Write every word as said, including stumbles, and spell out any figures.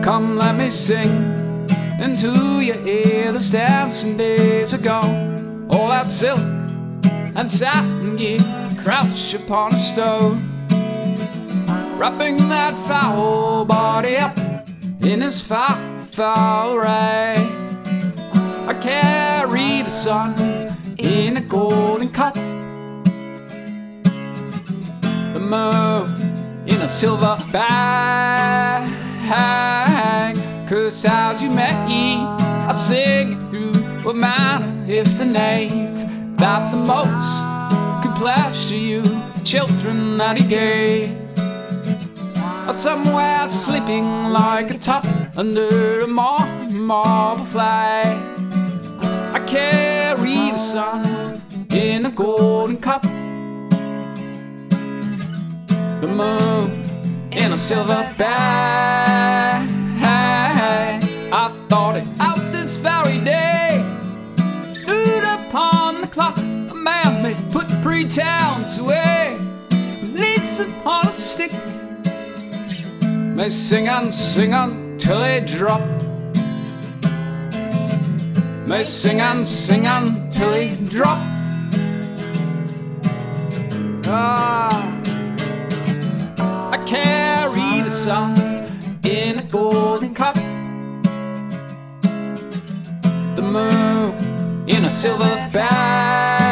Come let me sing into your ear those dancing days ago. All that silk and satin gear crouch upon a stove, wrapping that foul body up in his foul, foul array. I carry the sun in a golden cup, the moon in a silver bag. 'Cause as you may, I sing it through what matter if the knave that the most could pleasure you, the children that he gave are somewhere sleeping like a top under a mar marble flag. I carry the sun in a golden cup, the moon in a silver bag. I thought it out this very day. Stood upon the clock, a man may put pretense away, leads upon a stick, may sing and sing until they drop, may sing and sing until they drop. Ah, I carry the sun in a golden cup, the moon in a silver bag.